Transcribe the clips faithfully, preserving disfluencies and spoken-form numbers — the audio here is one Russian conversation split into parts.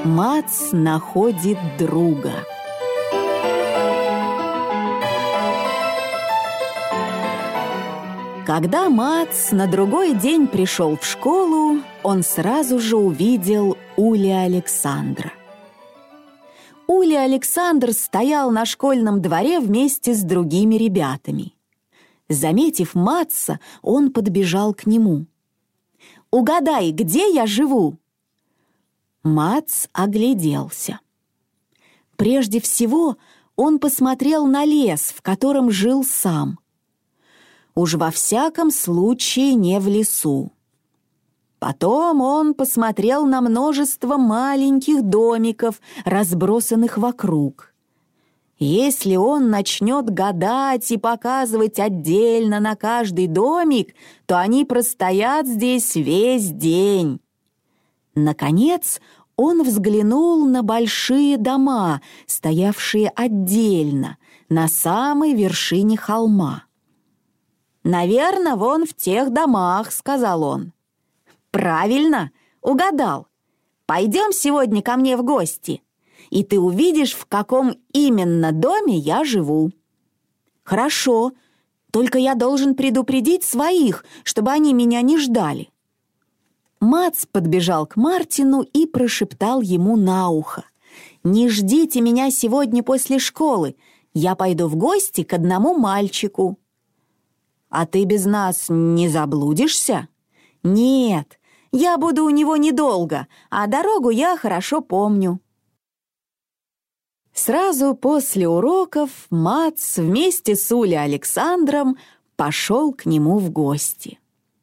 Мац находит друга. Когда Мац на другой день пришел в школу, он сразу же увидел Уля Александра. Уля Александр стоял на школьном дворе вместе с другими ребятами. Заметив Матца, он подбежал к нему. «Угадай, где я живу?» Мац огляделся. Прежде всего он посмотрел на лес, в котором жил сам. Уж во всяком случае не в лесу. Потом он посмотрел на множество маленьких домиков, разбросанных вокруг. Если он начнет гадать и показывать отдельно на каждый домик, то они простоят здесь весь день. Наконец, он взглянул на большие дома, стоявшие отдельно, на самой вершине холма. «Наверное, вон в тех домах», — сказал он. «Правильно, угадал. Пойдем сегодня ко мне в гости, и ты увидишь, в каком именно доме я живу». «Хорошо, только я должен предупредить своих, чтобы они меня не ждали». Мац подбежал к Мартину и прошептал ему на ухо: «Не ждите меня сегодня после школы, я пойду в гости к одному мальчику». «А ты без нас не заблудишься?» «Нет, я буду у него недолго, а дорогу я хорошо помню». Сразу после уроков Мац вместе с Улей Александром пошел к нему в гости.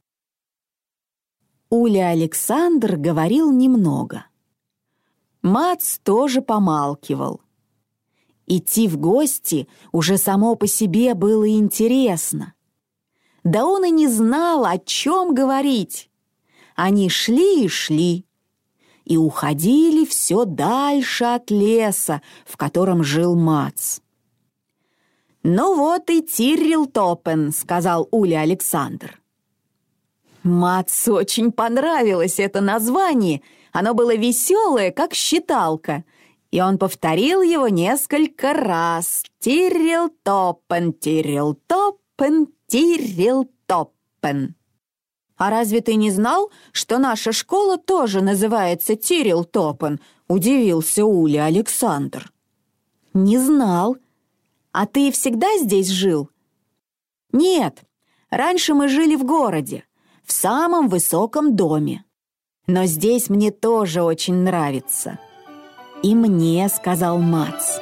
Уля Александр говорил немного. Мац тоже помалкивал. Идти в гости уже само по себе было интересно. Да он и не знал, о чем говорить. Они шли и шли, и уходили все дальше от леса, в котором жил Мац. «Ну вот и Тиррелтопен», — сказал Уля Александр. Мацу очень понравилось это название, оно было веселое, как считалка, и он повторил его несколько раз. «Тиррелтопен, Тиррелтопен, Тиррелтопен». «А разве ты не знал, что наша школа тоже называется Тиррелтопен?» — удивился Уля Александр. «Не знал. А ты всегда здесь жил?» «Нет, раньше мы жили в городе, в самом высоком доме. Но здесь мне тоже очень нравится». «И мне», — сказал Мац.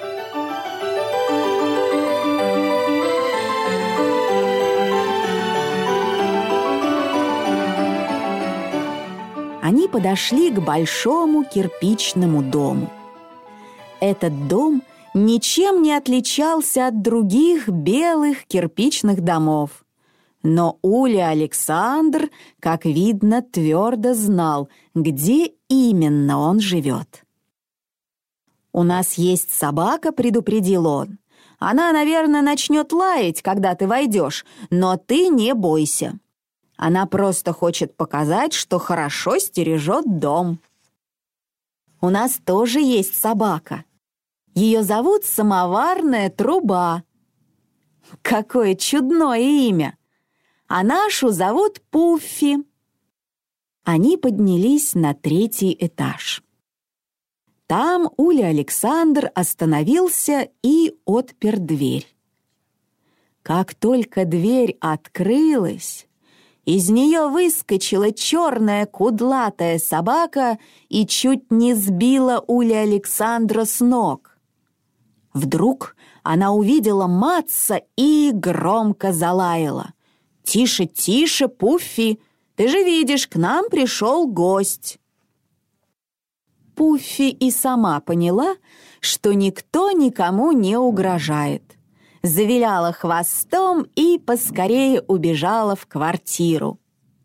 Они подошли к большому кирпичному дому. Этот дом ничем не отличался от других белых кирпичных домов. Но Уля Александр, как видно, твердо знал, где именно он живет. «У нас есть собака», — предупредил он. «Она, наверное, начнет лаять, когда ты войдешь, но ты не бойся. Она просто хочет показать, что хорошо стережет дом». «У нас тоже есть собака. Ее зовут Самоварная труба». «Какое чудное имя! А нашу зовут Пуффи». Они поднялись на третий этаж. Там Уля Александр остановился и отпер дверь. Как только дверь открылась, из нее выскочила черная кудлатая собака и чуть не сбила Уля Александра с ног. Вдруг она увидела Матца и громко залаяла. «Тише, тише, Пуффи, ты же видишь, к нам пришел гость». Пуффи и сама поняла, что никто никому не угрожает. Завиляла хвостом и поскорее убежала в квартиру.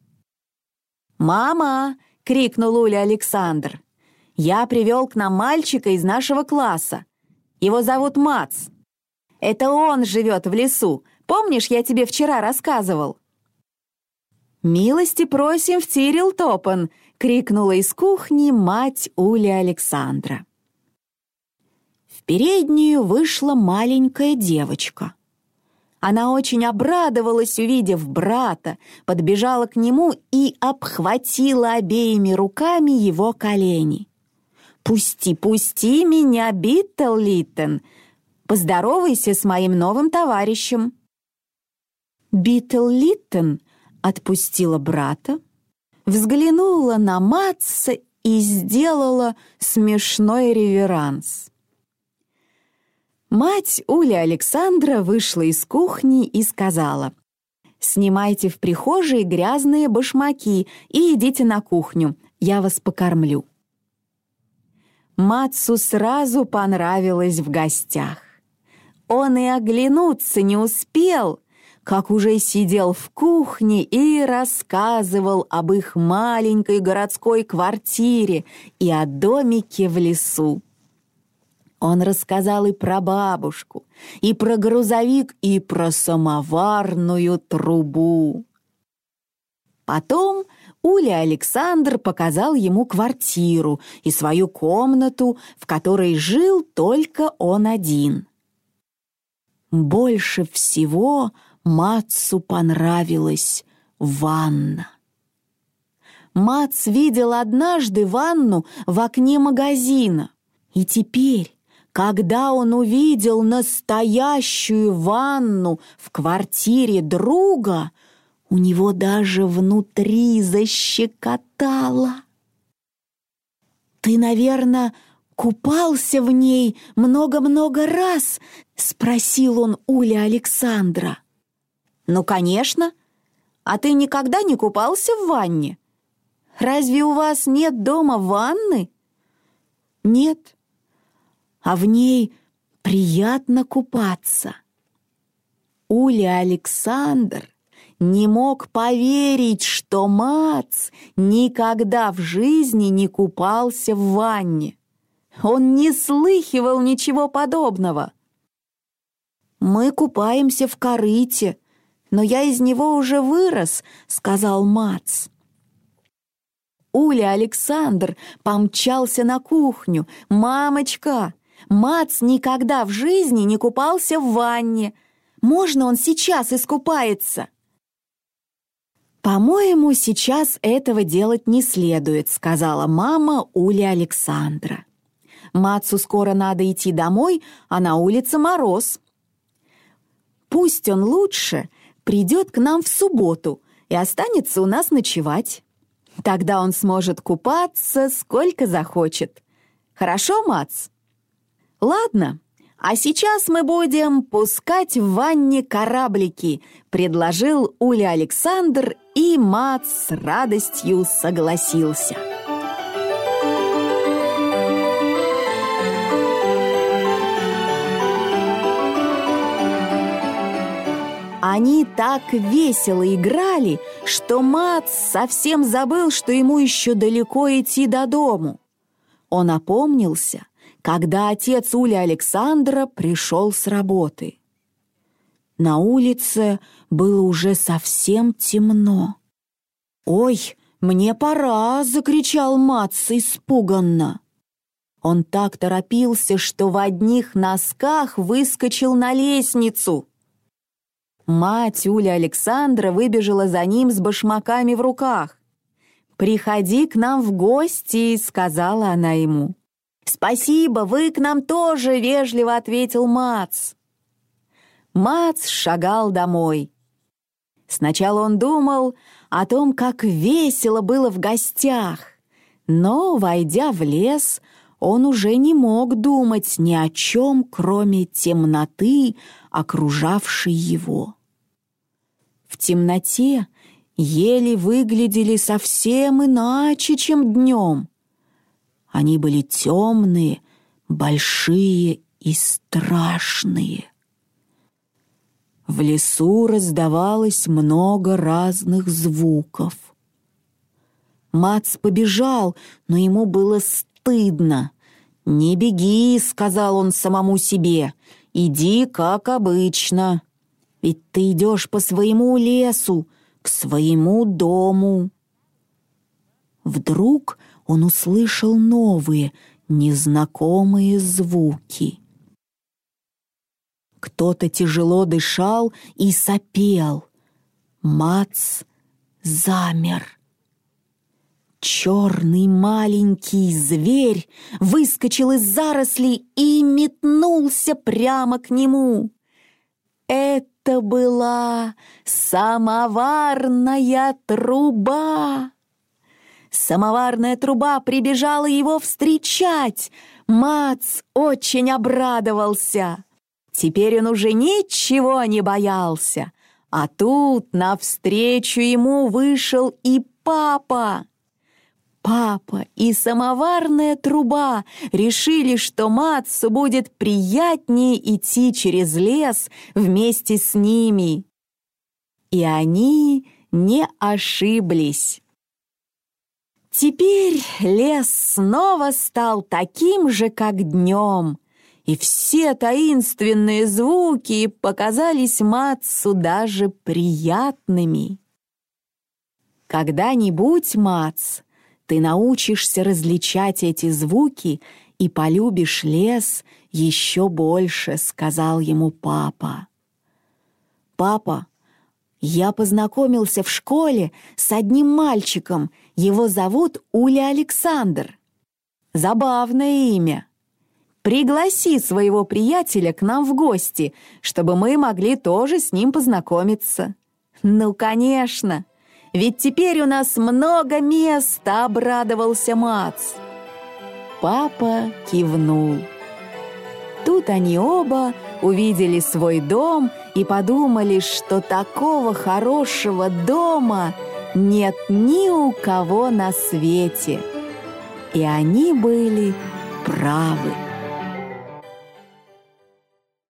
«Мама!» — крикнул Уля Александр. «Я привел к нам мальчика из нашего класса. Его зовут Мац. Это он живет в лесу. Помнишь, я тебе вчера рассказывал?» «Милости просим в Тиррелтопен!» — крикнула из кухни мать Ули Александра. В переднюю вышла маленькая девочка. Она очень обрадовалась, увидев брата, подбежала к нему и обхватила обеими руками его колени. «Пусти, пусти меня, Биттл-Литтен! Поздоровайся с моим новым товарищем!» Биттл-Литтен отпустила брата, взглянула на Матса и сделала смешной реверанс. Мать Ули Александра вышла из кухни и сказала: «Снимайте в прихожей грязные башмаки и идите на кухню, я вас покормлю». Матсу сразу понравилось в гостях. Он и оглянуться не успел, как уже сидел в кухне и рассказывал об их маленькой городской квартире и о домике в лесу. Он рассказал и про бабушку, и про грузовик, и про самоварную трубу. Потом Уля Александр показал ему квартиру и свою комнату, в которой жил только он один. Больше всего Матсу понравилась ванна. Матс видел однажды ванну в окне магазина, и теперь, когда он увидел настоящую ванну в квартире друга, у него даже внутри защекотало. «Ты, наверное, купался в ней много-много раз?» — спросил он Ули Александра. «Ну, конечно. А ты никогда не купался в ванне? Разве у вас нет дома ванны?» «Нет. А в ней приятно купаться». Ули Александр не мог поверить, что Матс никогда в жизни не купался в ванне. Он не слыхивал ничего подобного. «Мы купаемся в корыте, но я из него уже вырос», — сказал Матс. Уля Александр помчался на кухню. «Мамочка, Матс никогда в жизни не купался в ванне. Можно он сейчас искупается?» «По-моему, сейчас этого делать не следует», — сказала мама Ули Александра. «Матсу скоро надо идти домой, а на улице мороз. Пусть он лучше придет к нам в субботу и останется у нас ночевать. Тогда он сможет купаться сколько захочет. Хорошо, Матс?» «Ладно, а сейчас мы будем пускать в ванне кораблики», — предложил Уля Александр, и Матс с радостью согласился. Они так весело играли, что Матс совсем забыл, что ему еще далеко идти до дому. Он опомнился, когда отец Ули Александра пришел с работы. На улице было уже совсем темно. «Ой, мне пора!» — закричал Матс испуганно. Он так торопился, что в одних носках выскочил на лестницу. Мать Ули Александра выбежала за ним с башмаками в руках. «Приходи к нам в гости», — сказала она ему. «Спасибо, вы к нам тоже», — вежливо ответил Матс. Матс шагал домой. Сначала он думал о том, как весело было в гостях, но, войдя в лес, он уже не мог думать ни о чем, кроме темноты, окружавшей его. В темноте ели выглядели совсем иначе, чем днем. Они были темные, большие и страшные. В лесу раздавалось много разных звуков. Матс побежал, но ему было стыдно. «Не беги», — сказал он самому себе, — «иди, как обычно. Ведь ты идешь по своему лесу, к своему дому». Вдруг он услышал новые, незнакомые звуки. Кто-то тяжело дышал и сопел. Мац замер. Черный маленький зверь выскочил из зарослей и метнулся прямо к нему. Это была самоварная труба. Самоварная труба прибежала его встречать. Мац очень обрадовался. Теперь он уже ничего не боялся. А тут навстречу ему вышел и папа. Папа и самоварная труба решили, что Мацу будет приятнее идти через лес вместе с ними. И они не ошиблись. Теперь лес снова стал таким же, как днем, и все таинственные звуки показались Мацу даже приятными. Когда-нибудь, Мац, ты научишься различать эти звуки и полюбишь лес еще больше, сказал ему папа. Папа, я познакомился в школе с одним мальчиком, его зовут Уля Александр. Забавное имя. Пригласи своего приятеля к нам в гости, чтобы мы могли тоже с ним познакомиться. Ну, конечно, ведь теперь у нас много места, обрадовался Мац. Папа кивнул. Тут они оба увидели свой дом и подумали, что такого хорошего дома нет ни у кого на свете. И они были правы.